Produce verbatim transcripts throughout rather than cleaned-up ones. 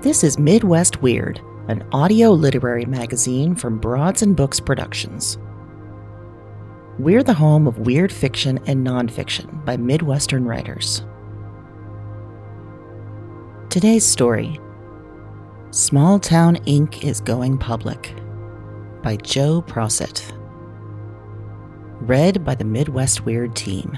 This is Midwest Weird, an audio literary magazine from Broads and Books Productions. We're the home of weird fiction and nonfiction by Midwestern writers. Today's story, Small Town Incorporated is Going Public, by Joe Prosett. Read by the Midwest Weird team.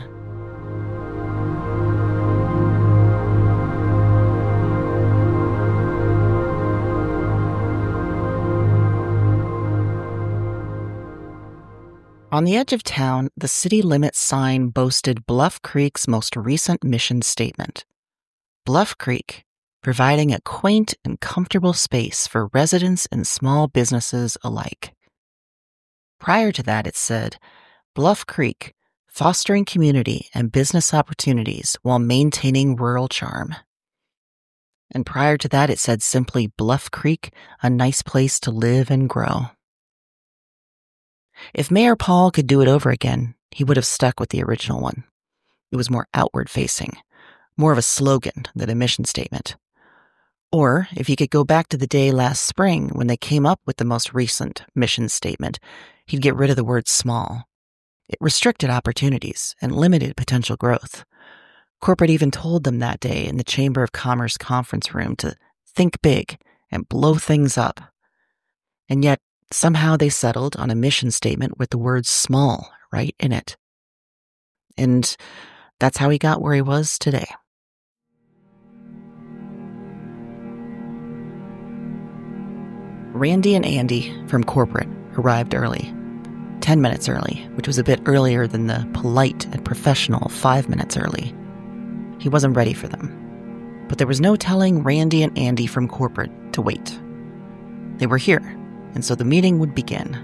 On the edge of town, the city limits sign boasted Bluff Creek's most recent mission statement. Bluff Creek, providing a quaint and comfortable space for residents and small businesses alike. Prior to that, it said, Bluff Creek, fostering community and business opportunities while maintaining rural charm. And prior to that, it said simply Bluff Creek, a nice place to live and grow. If Mayor Paul could do it over again, he would have stuck with the original one. It was more outward-facing, more of a slogan than a mission statement. Or, if he could go back to the day last spring when they came up with the most recent mission statement, he'd get rid of the word small. It restricted opportunities and limited potential growth. Corporate even told them that day in the Chamber of Commerce conference room to think big and blow things up. And yet, somehow they settled on a mission statement with the word small right in it. And that's how he got where he was today. Randy and Andy from corporate arrived early, ten minutes early, which was a bit earlier than the polite and professional five minutes early. He wasn't ready for them, but there was no telling Randy and Andy from corporate to wait. They were here, and so the meeting would begin.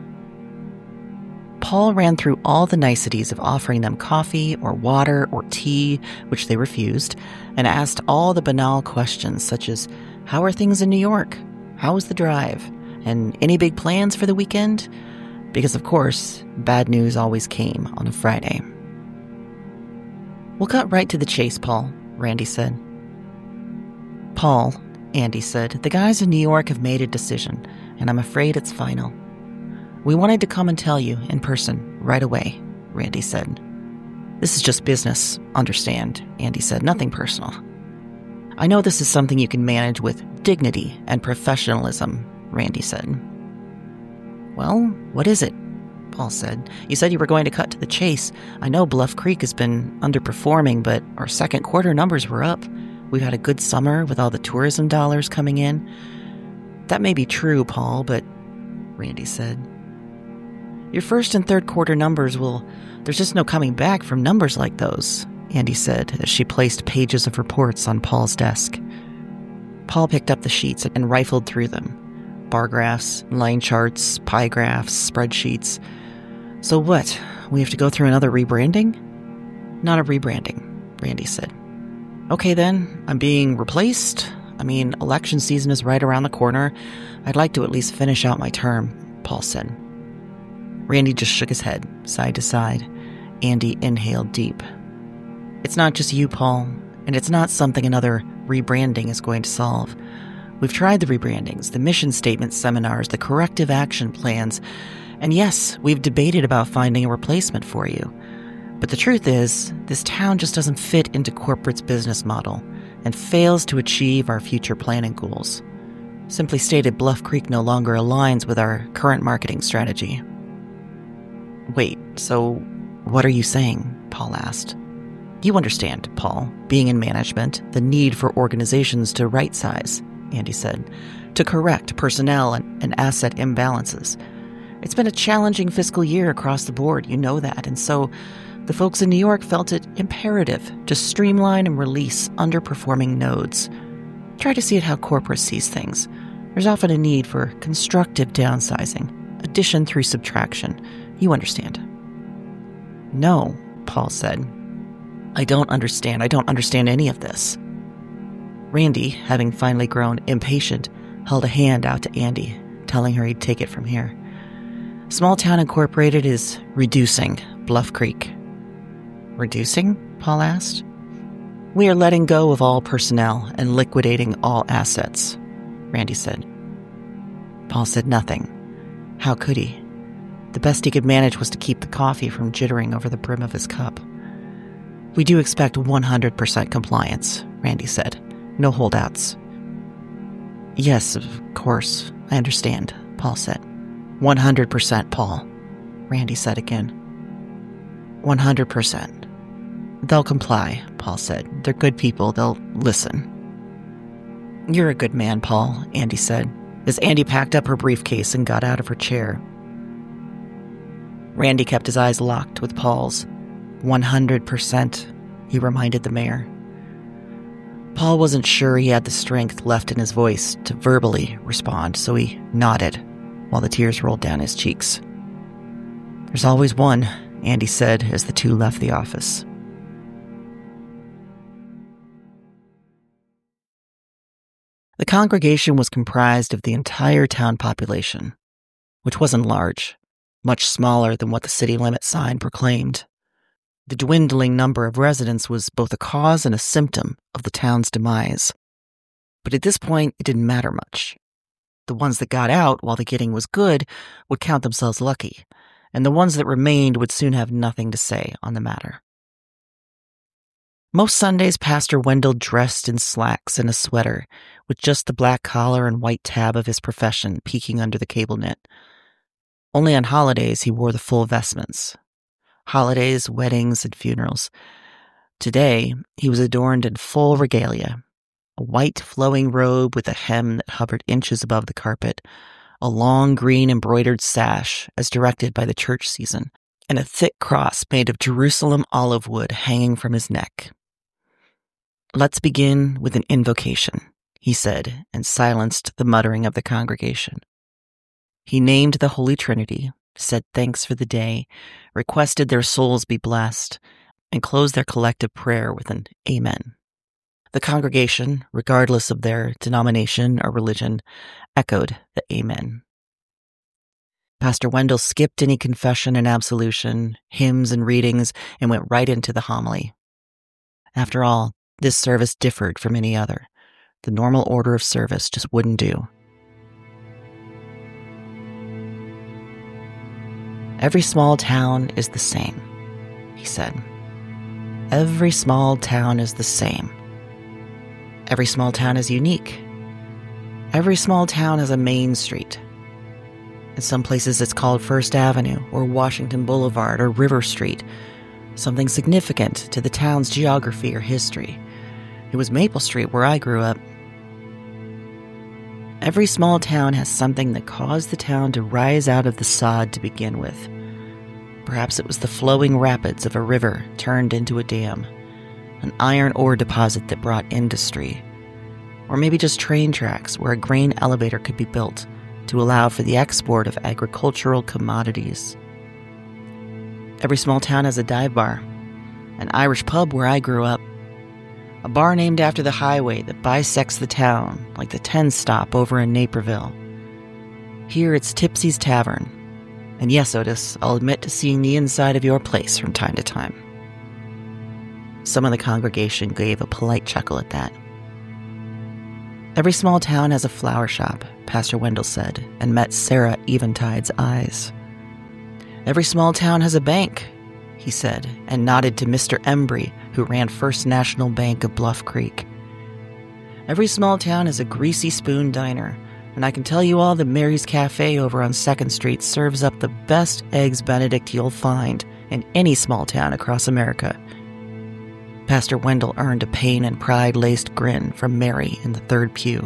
Paul ran through all the niceties of offering them coffee or water or tea, which they refused, and asked all the banal questions such as, how are things in New York? How was the drive? And any big plans for the weekend? Because, of course, bad news always came on a Friday. We'll cut right to the chase, Paul, Randy said. Paul, Andy said, the guys in New York have made a decision, and I'm afraid it's final. We wanted to come and tell you in person right away, Randy said. This is just business, understand, Andy said, nothing personal. I know this is something you can manage with dignity and professionalism, Randy said. Well, what is it? Paul said. You said you were going to cut to the chase. I know Bluff Creek has been underperforming, but our second quarter numbers were up. We've had a good summer with all the tourism dollars coming in. That may be true, Paul, but Randy said, your first and third quarter numbers will, there's just no coming back from numbers like those, Andy said as she placed pages of reports on Paul's desk. Paul picked up the sheets and rifled through them. Bar graphs, line charts, pie graphs, spreadsheets. So what? We have to go through another rebranding? Not a rebranding, Randy said. Okay then, I'm being replaced? I mean, election season is right around the corner. I'd like to at least finish out my term, Paul said. Randy just shook his head, side to side. Andy inhaled deep. It's not just you, Paul, and it's not something another rebranding is going to solve. We've tried the rebrandings, the mission statement seminars, the corrective action plans, and yes, we've debated about finding a replacement for you. But the truth is, this town just doesn't fit into corporate's business model and fails to achieve our future planning goals. Simply stated, Bluff Creek no longer aligns with our current marketing strategy. Wait, so what are you saying? Paul asked. You understand, Paul, being in management, the need for organizations to right-size, Andy said, to correct personnel and, and asset imbalances. It's been a challenging fiscal year across the board, you know that, and so the folks in New York felt it imperative to streamline and release underperforming nodes. Try to see it how corporate sees things. There's often a need for constructive downsizing, addition through subtraction. You understand. No, Paul said. I don't understand. I don't understand any of this. Randy, having finally grown impatient, held a hand out to Andy, telling her he'd take it from here. Small Town Incorporated is reducing Bluff Creek. Reducing? Paul asked. We are letting go of all personnel and liquidating all assets. Randy said. Paul said nothing. How could he? The best he could manage was to keep the coffee from jittering over the brim of his cup. We do expect one hundred percent compliance, Randy said. No holdouts. Yes, of course, I understand, Paul said. one hundred percent, Paul, Randy said again. one hundred percent. They'll comply, Paul said. They're good people. They'll listen. You're a good man, Paul, Andy said, as Andy packed up her briefcase and got out of her chair. Randy kept his eyes locked with Paul's. one hundred percent, he reminded the mayor. Paul wasn't sure he had the strength left in his voice to verbally respond, so he nodded while the tears rolled down his cheeks. There's always one, Andy said as the two left the office. The congregation was comprised of the entire town population, which wasn't large, much smaller than what the city limit sign proclaimed. The dwindling number of residents was both a cause and a symptom of the town's demise. But at this point, it didn't matter much. The ones that got out while the getting was good would count themselves lucky, and the ones that remained would soon have nothing to say on the matter. Most Sundays, Pastor Wendell dressed in slacks and a sweater, with just the black collar and white tab of his profession peeking under the cable knit. Only on holidays he wore the full vestments. Holidays, weddings, and funerals. Today, he was adorned in full regalia, a white flowing robe with a hem that hovered inches above the carpet, a long green embroidered sash as directed by the church season, and a thick cross made of Jerusalem olive wood hanging from his neck. Let's begin with an invocation, he said, and silenced the muttering of the congregation. He named the Holy Trinity, said thanks for the day, requested their souls be blessed, and closed their collective prayer with an amen. The congregation, regardless of their denomination or religion, echoed the amen. Pastor Wendell skipped any confession and absolution, hymns and readings, and went right into the homily. After all, this service differed from any other. The normal order of service just wouldn't do. Every small town is the same, he said. Every small town is the same. Every small town is unique. Every small town has a main street. In some places it's called First Avenue or Washington Boulevard or River Street, something significant to the town's geography or history. It was Maple Street where I grew up. Every small town has something that caused the town to rise out of the sod to begin with. Perhaps it was the flowing rapids of a river turned into a dam, an iron ore deposit that brought industry, or maybe just train tracks where a grain elevator could be built to allow for the export of agricultural commodities. Every small town has a dive bar, an Irish pub where I grew up, a bar named after the highway that bisects the town, like the ten stop over in Naperville. Here it's Tipsy's Tavern. And yes, Otis, I'll admit to seeing the inside of your place from time to time. Some of the congregation gave a polite chuckle at that. Every small town has a flower shop, Pastor Wendell said, and met Sarah Eventide's eyes. Every small town has a bank, he said, and nodded to Mister Embry, who ran First National Bank of Bluff Creek. Every small town has a Greasy Spoon diner, and I can tell you all that Mary's Cafe over on second Street serves up the best Eggs Benedict you'll find in any small town across America. Pastor Wendell earned a pain and pride-laced grin from Mary in the third pew.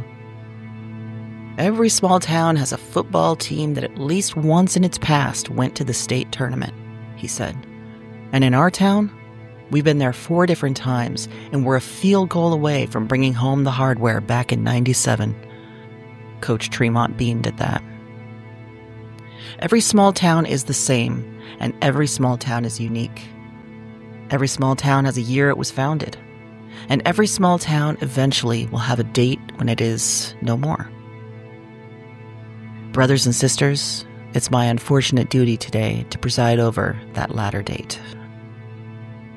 Every small town has a football team that at least once in its past went to the state tournament, he said. And in our town, we've been there four different times, and we're a field goal away from bringing home the hardware back in ninety-seven. Coach Tremont beamed at that. Every small town is the same, and every small town is unique. Every small town has a year it was founded, and every small town eventually will have a date when it is no more. Brothers and sisters, it's my unfortunate duty today to preside over that latter date.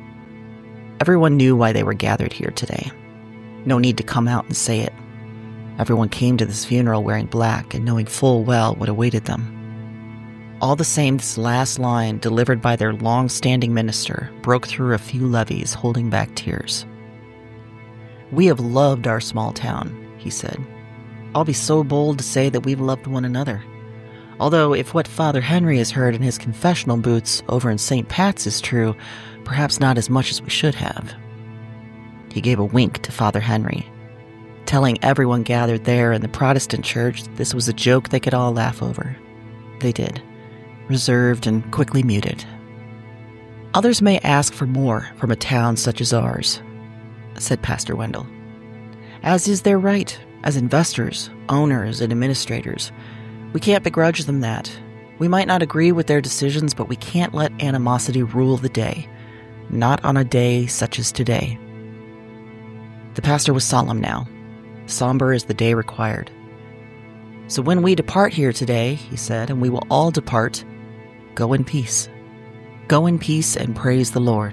Everyone knew why they were gathered here today. No need to come out and say it. Everyone came to this funeral wearing black and knowing full well what awaited them. All the same, this last line, delivered by their long-standing minister, broke through a few levees, holding back tears. "We have loved our small town," he said. "I'll be so bold to say that we've loved one another. Although, if what Father Henry has heard in his confessional booths over in Saint Pat's is true, perhaps not as much as we should have." He gave a wink to Father Henry, telling everyone gathered there in the Protestant church that this was a joke they could all laugh over. They did, reserved and quickly muted. "Others may ask for more from a town such as ours," said Pastor Wendell, "as is their right as investors, owners, and administrators. We can't begrudge them that. We might not agree with their decisions, but we can't let animosity rule the day, not on a day such as today." The pastor was solemn now, somber as the day required. "So when we depart here today," he said, "and we will all depart, go in peace. Go in peace and praise the Lord."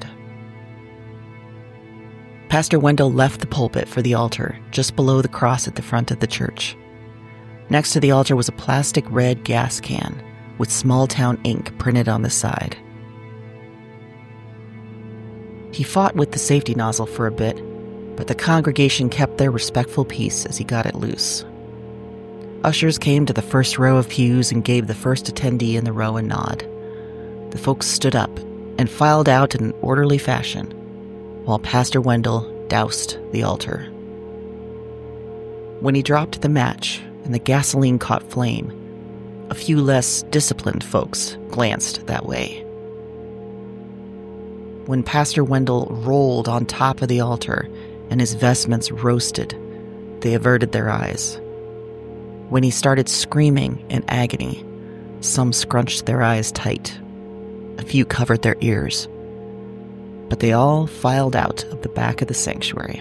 Pastor Wendell left the pulpit for the altar just below the cross at the front of the church. Next to the altar was a plastic red gas can with small town ink printed on the side. He fought with the safety nozzle for a bit, but the congregation kept their respectful peace as he got it loose. Ushers came to the first row of pews and gave the first attendee in the row a nod. The folks stood up and filed out in an orderly fashion, while Pastor Wendell doused the altar. When he dropped the match and the gasoline caught flame, a few less disciplined folks glanced that way. When Pastor Wendell rolled on top of the altar and his vestments roasted, they averted their eyes. When he started screaming in agony, some scrunched their eyes tight. A few covered their ears. But they all filed out of the back of the sanctuary.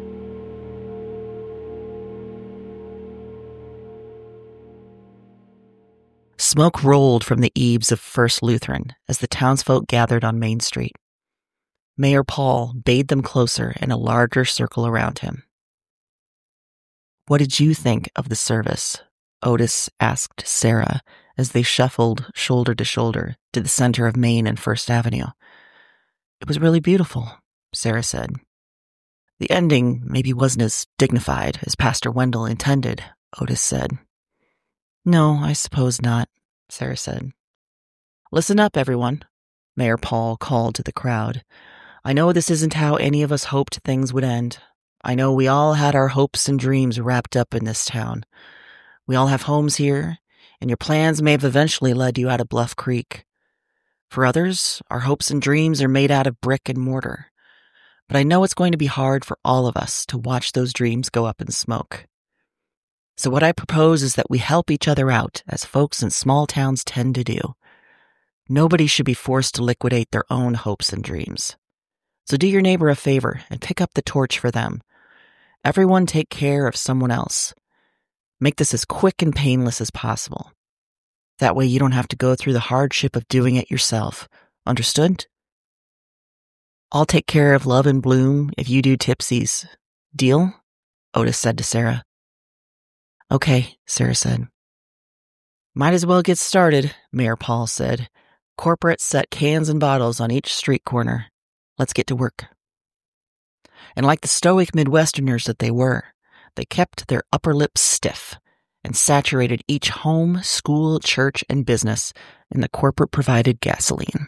Smoke rolled from the eaves of First Lutheran as the townsfolk gathered on Main Street. Mayor Paul bade them closer in a larger circle around him. "What did you think of the service?" Otis asked Sarah as they shuffled shoulder to shoulder to the center of Main and First Avenue. "It was really beautiful," Sarah said. "The ending maybe wasn't as dignified as Pastor Wendell intended," Otis said. "No, I suppose not," Sarah said. "Listen up, everyone," Mayor Paul called to the crowd. "I know this isn't how any of us hoped things would end. I know we all had our hopes and dreams wrapped up in this town. We all have homes here, and your plans may have eventually led you out of Bluff Creek. For others, our hopes and dreams are made out of brick and mortar. But I know it's going to be hard for all of us to watch those dreams go up in smoke. So what I propose is that we help each other out, as folks in small towns tend to do. Nobody should be forced to liquidate their own hopes and dreams. So do your neighbor a favor and pick up the torch for them. Everyone take care of someone else. Make this as quick and painless as possible. That way you don't have to go through the hardship of doing it yourself. Understood? I'll take care of Love and Bloom if you do Tipsy's. Deal?" Otis said to Sarah. "Okay," Sarah said. "Might as well get started," Mayor Paul said. "Corporate set cans and bottles on each street corner. Let's get to work." And like the stoic Midwesterners that they were, they kept their upper lips stiff and saturated each home, school, church, and business in the corporate-provided gasoline.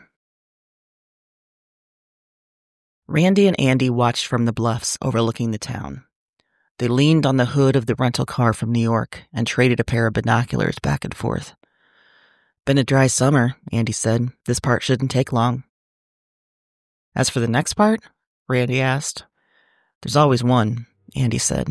Randy and Andy watched from the bluffs overlooking the town. They leaned on the hood of the rental car from New York and traded a pair of binoculars back and forth. "Been a dry summer," Andy said. "This part shouldn't take long." "As for the next part?" Randy asked. "There's always one," Andy said.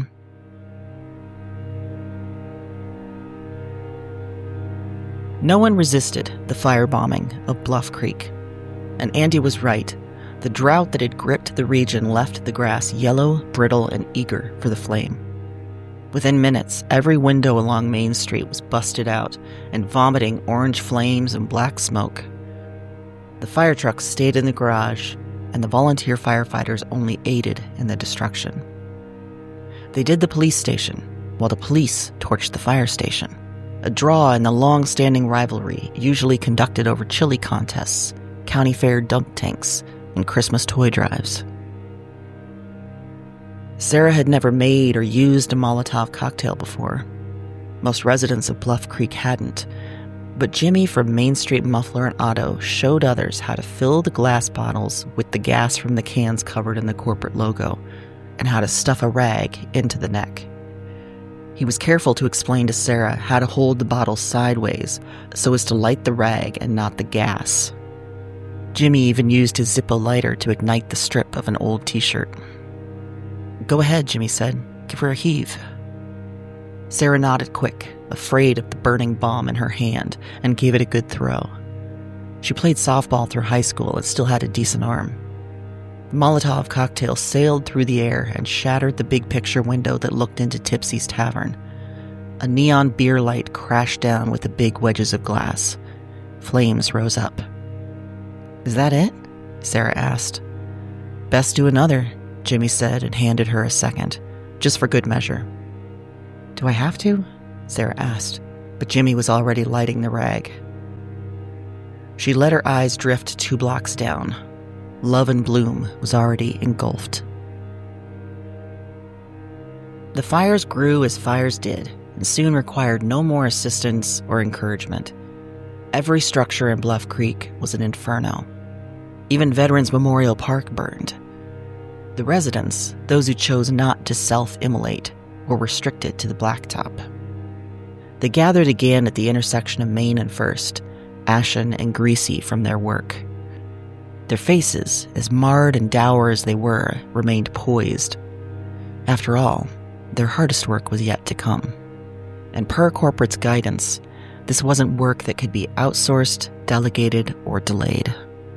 No one resisted the firebombing of Bluff Creek. And Andy was right. The drought that had gripped the region left the grass yellow, brittle, and eager for the flame. Within minutes, every window along Main Street was busted out and vomiting orange flames and black smoke. The fire trucks stayed in the garage, and the volunteer firefighters only aided in the destruction. They did the police station, while the police torched the fire station, a draw in the long-standing rivalry usually conducted over chili contests, county fair dunk tanks, and Christmas toy drives. Sarah had never made or used a Molotov cocktail before. Most residents of Bluff Creek hadn't, but Jimmy from Main Street Muffler and Auto showed others how to fill the glass bottles with the gas from the cans covered in the corporate logo, and how to stuff a rag into the neck. He was careful to explain to Sarah how to hold the bottle sideways so as to light the rag and not the gas. Jimmy even used his Zippo lighter to ignite the strip of an old t-shirt. "Go ahead," Jimmy said. "Give her a heave." Sarah nodded quick, afraid of the burning bomb in her hand, and gave it a good throw. She played softball through high school and still had a decent arm. The Molotov cocktail sailed through the air and shattered the big picture window that looked into Tipsy's tavern. A neon beer light crashed down with the big wedges of glass. Flames rose up. "Is that it?" Sarah asked. "Best do another," Jimmy said and handed her a second, just for good measure. "Do I have to?" Sarah asked, but Jimmy was already lighting the rag. She let her eyes drift two blocks down. Love and Bloom was already engulfed. The fires grew as fires did, and soon required no more assistance or encouragement. Every structure in Bluff Creek was an inferno. Even Veterans Memorial Park burned. The residents, those who chose not to self-immolate, were restricted to the blacktop. They gathered again at the intersection of Main and First, ashen and greasy from their work. Their faces, as marred and dour as they were, remained poised. After all, their hardest work was yet to come. And per corporate's guidance, this wasn't work that could be outsourced, delegated, or delayed.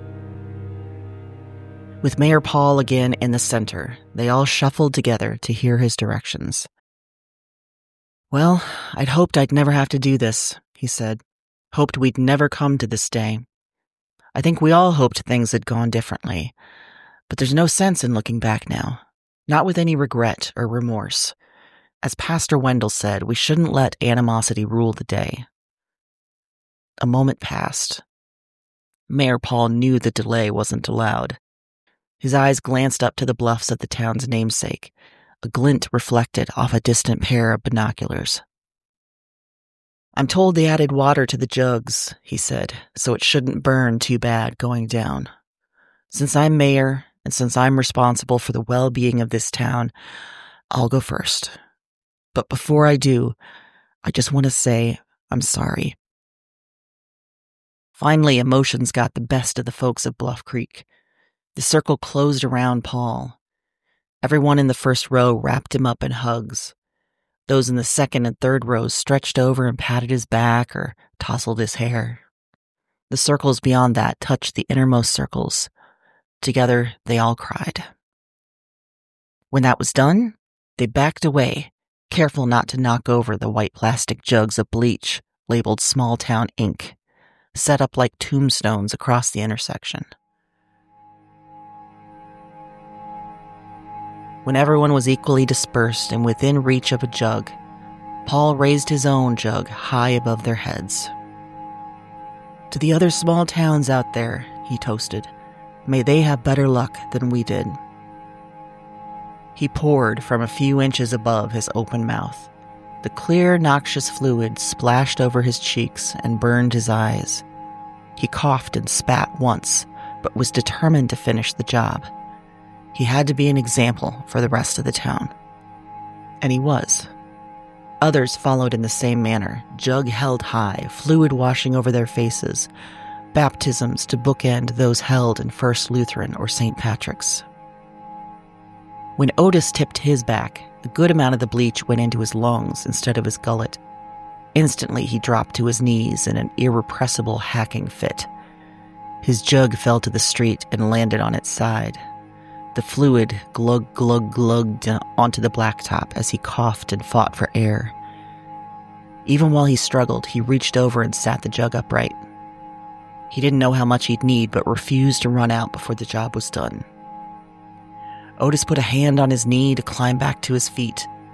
With Mayor Paul again in the center, they all shuffled together to hear his directions. "Well, I'd hoped I'd never have to do this," he said. "Hoped we'd never come to this day. I think we all hoped things had gone differently, but there's no sense in looking back now, not with any regret or remorse. As Pastor Wendell said, we shouldn't let animosity rule the day." A moment passed. Mayor Paul knew the delay wasn't allowed. His eyes glanced up to the bluffs of the town's namesake, a glint reflected off a distant pair of binoculars. "I'm told they added water to the jugs," he said, "so it shouldn't burn too bad going down. Since I'm mayor, and since I'm responsible for the well-being of this town, I'll go first. But before I do, I just want to say I'm sorry." Finally, emotions got the best of the folks of Bluff Creek. The circle closed around Paul. Everyone in the first row wrapped him up in hugs. Those in the second and third rows stretched over and patted his back or tousled his hair. The circles beyond that touched the innermost circles. Together, they all cried. When that was done, they backed away, careful not to knock over the white plastic jugs of bleach labeled Small Town Ink, set up like tombstones across the intersection. When everyone was equally dispersed and within reach of a jug, Paul raised his own jug high above their heads. "To the other small towns out there," he toasted, "may they have better luck than we did." He poured from a few inches above his open mouth. The clear, noxious fluid splashed over his cheeks and burned his eyes. He coughed and spat once, but was determined to finish the job. He had to be an example for the rest of the town. And he was. Others followed in the same manner, jug held high, fluid washing over their faces, baptisms to bookend those held in First Lutheran or Saint Patrick's. When Otis tipped his back, a good amount of the bleach went into his lungs instead of his gullet. Instantly, he dropped to his knees in an irrepressible hacking fit. His jug fell to the street and landed on its side. The fluid glug glug glugged onto the blacktop as he coughed and fought for air. Even while he struggled, he reached over and sat the jug upright. He didn't know how much he'd need, but refused to run out before the job was done. Otis put a hand on his knee to climb back to his feet.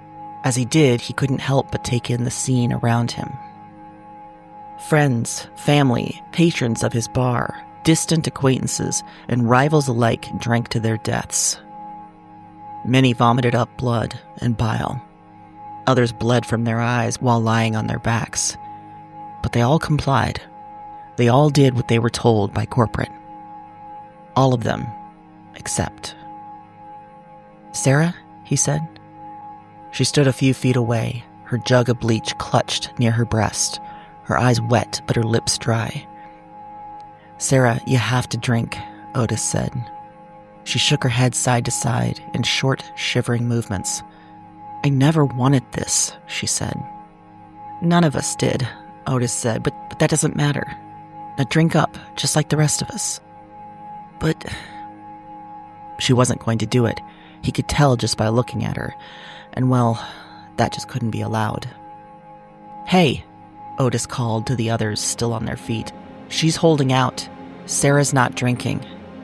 As he did, he couldn't help but take in the scene around him. Friends, family, patrons of his bar, distant acquaintances, and rivals alike drank to their deaths. Many vomited up blood and bile. Others bled from their eyes while lying on their backs. But they all complied. They all did what they were told by corporate. All of them, except... "Sarah?" he said. She stood a few feet away, her jug of bleach clutched near her breast, her eyes wet but her lips dry. "Sarah, you have to drink," Otis said. She shook her head side to side in short, shivering movements. "I never wanted this," she said. "None of us did," Otis said, but, but that doesn't matter. Now drink up, just like the rest of us." "But..." She wasn't going to do it. He could tell just by looking at her. And well, that just couldn't be allowed. "Hey," Otis called to the others still on their feet. "She's holding out. Sarah's not drinking."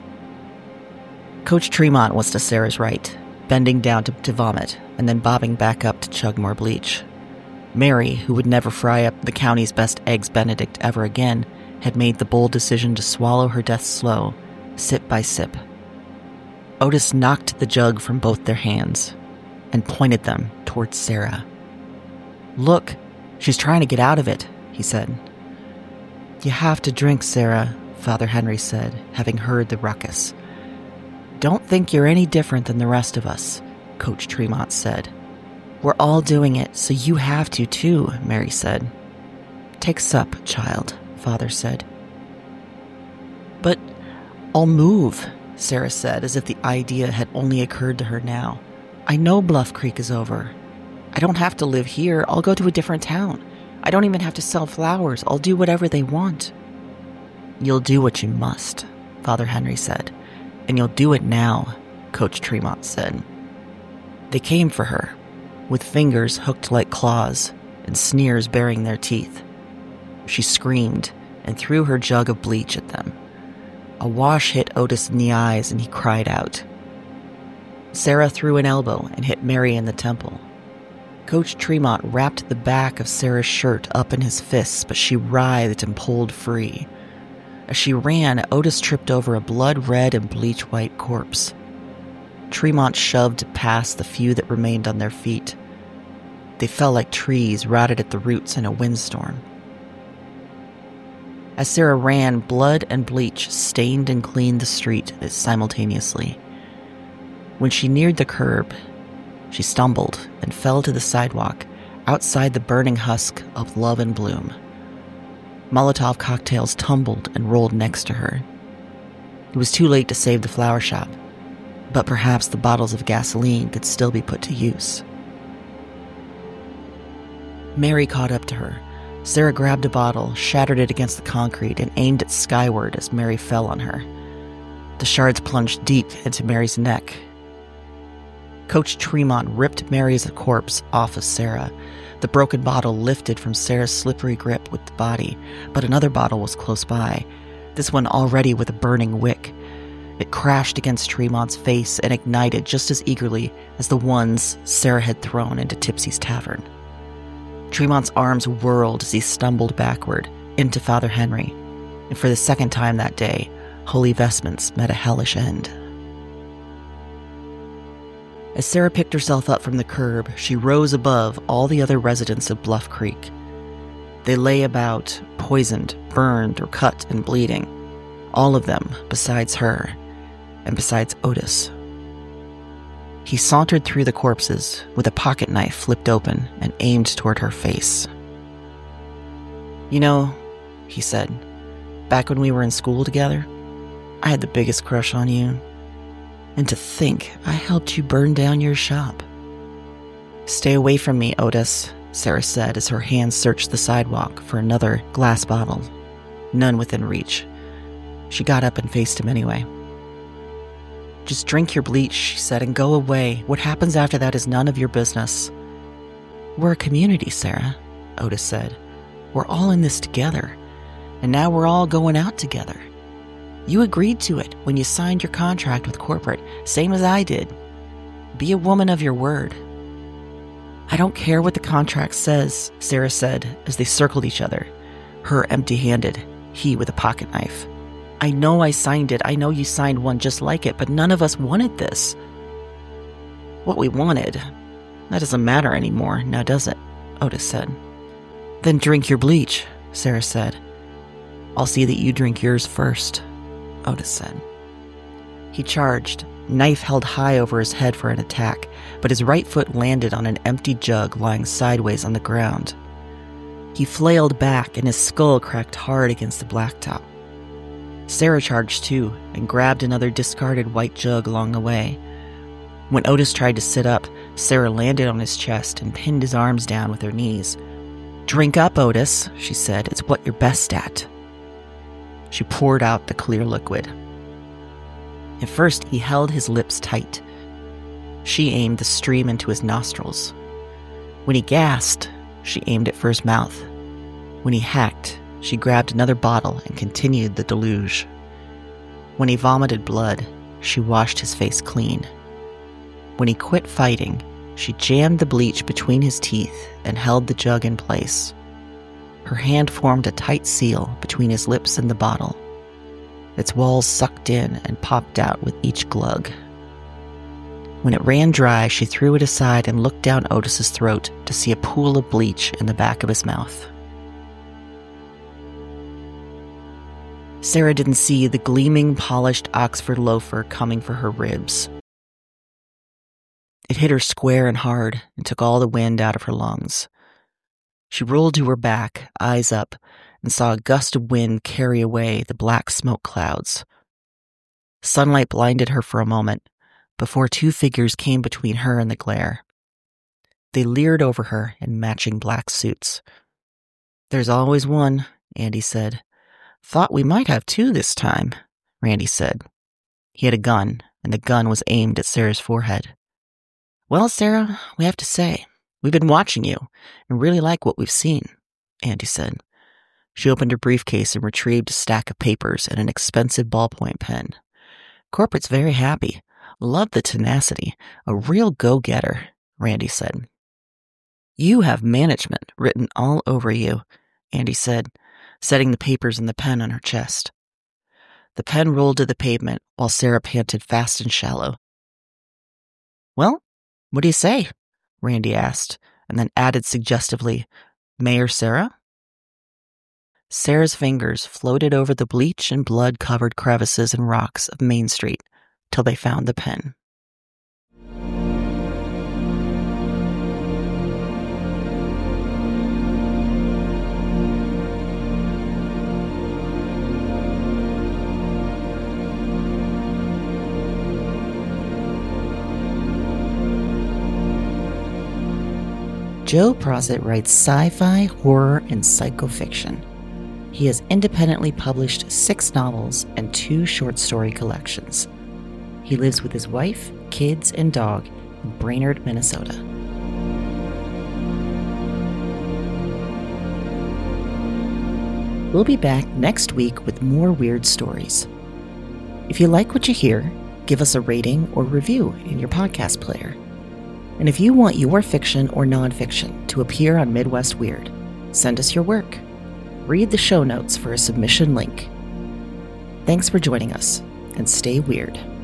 Coach Tremont was to Sarah's right, bending down to, to vomit, and then bobbing back up to chug more bleach. Mary, who would never fry up the county's best Eggs Benedict ever again, had made the bold decision to swallow her death slow, sip by sip. Otis knocked the jug from both their hands and pointed them towards Sarah. "Look, she's trying to get out of it," he said. "You have to drink, Sarah," Father Henry said, having heard the ruckus. "Don't think you're any different than the rest of us," Coach Tremont said. "We're all doing it, so you have to too," Mary said. "Take sup, child," Father said. "But I'll move," Sarah said, as if the idea had only occurred to her now. "I know Bluff Creek is over. I don't have to live here. I'll go to a different town. I don't even have to sell flowers. I'll do whatever they want." "You'll do what you must," Father Henry said. "And you'll do it now," Coach Tremont said. They came for her, with fingers hooked like claws and sneers baring their teeth. She screamed and threw her jug of bleach at them. A wash hit Otis in the eyes and he cried out. Sarah threw an elbow and hit Mary in the temple. Coach Tremont wrapped the back of Sarah's shirt up in his fists, but she writhed and pulled free. As she ran, Otis tripped over a blood-red and bleach-white corpse. Tremont shoved past the few that remained on their feet. They fell like trees rotted at the roots in a windstorm. As Sarah ran, blood and bleach stained and cleaned the street simultaneously. When she neared the curb, she stumbled and fell to the sidewalk outside the burning husk of Love and Bloom. Molotov cocktails tumbled and rolled next to her. It was too late to save the flower shop, but perhaps the bottles of gasoline could still be put to use. Mary caught up to her. Sarah grabbed a bottle, shattered it against the concrete, and aimed it skyward as Mary fell on her. The shards plunged deep into Mary's neck. Coach Tremont ripped Mary's corpse off of Sarah. The broken bottle lifted from Sarah's slippery grip with the body, but another bottle was close by, this one already with a burning wick. It crashed against Tremont's face and ignited just as eagerly as the ones Sarah had thrown into Tipsy's tavern. Tremont's arms whirled as he stumbled backward into Father Henry, and for the second time that day, Holy Vestments met a hellish end. As Sarah picked herself up from the curb, she rose above all the other residents of Bluff Creek. They lay about, poisoned, burned, or cut and bleeding. All of them besides her, and besides Otis. He sauntered through the corpses with a pocket knife flipped open and aimed toward her face. "You know," he said, "back when we were in school together, I had the biggest crush on you. And to think I helped you burn down your shop." "Stay away from me, Otis," Sarah said as her hands searched the sidewalk for another glass bottle. None within reach. She got up and faced him anyway. "Just drink your bleach," she said, "and go away. What happens after that is none of your business." "We're a community, Sarah," Otis said. "We're all in this together, and now we're all going out together. You agreed to it when you signed your contract with corporate, same as I did. Be a woman of your word." I don't care what the contract says, Sarah said as they circled each other, her empty-handed, he with a pocket knife. I know I signed it. I know you signed one just like it, but none of us wanted this. What we wanted, that doesn't matter anymore, now does it? Otis said. Then drink your bleach, Sarah said. I'll see that you drink yours first, Otis said. He charged, knife held high over his head for an attack, but his right foot landed on an empty jug lying sideways on the ground. He flailed back and his skull cracked hard against the blacktop. Sarah charged too and grabbed another discarded white jug along the way. When Otis tried to sit up, Sarah landed on his chest and pinned his arms down with her knees. Drink up, Otis, she said. It's what you're best at. She poured out the clear liquid. At first, he held his lips tight. She aimed the stream into his nostrils. When he gasped, she aimed it for his mouth. When he hacked, she grabbed another bottle and continued the deluge. When he vomited blood, she washed his face clean. When he quit fighting, she jammed the bleach between his teeth and held the jug in place. Her hand formed a tight seal between his lips and the bottle. Its walls sucked in and popped out with each glug. When it ran dry, she threw it aside and looked down Otis's throat to see a pool of bleach in the back of his mouth. Sarah didn't see the gleaming, polished Oxford loafer coming for her ribs. It hit her square and hard and took all the wind out of her lungs. She rolled to her back, eyes up, and saw a gust of wind carry away the black smoke clouds. Sunlight blinded her for a moment, before two figures came between her and the glare. They leered over her in matching black suits. There's always one, Andy said. Thought we might have two this time, Randy said. He had a gun, and the gun was aimed at Sarah's forehead. Well, Sarah, we have to say, we've been watching you and really like what we've seen, Andy said. She opened her briefcase and retrieved a stack of papers and an expensive ballpoint pen. Corporate's very happy. Love the tenacity. A real go-getter, Randy said. You have management written all over you, Andy said, setting the papers and the pen on her chest. The pen rolled to the pavement while Sarah panted fast and shallow. Well, what do you say? Randy asked, and then added suggestively, Mayor Sarah? Sarah's fingers floated over the bleach and blood-covered crevices and rocks of Main Street till they found the pen. Joe Prosett writes sci-fi, horror, and psychofiction. He has independently published six novels and two short story collections. He lives with his wife, kids, and dog in Brainerd, Minnesota. We'll be back next week with more weird stories. If you like what you hear, give us a rating or review in your podcast player. And if you want your fiction or nonfiction to appear on Midwest Weird, send us your work. Read the show notes for a submission link. Thanks for joining us, and stay weird.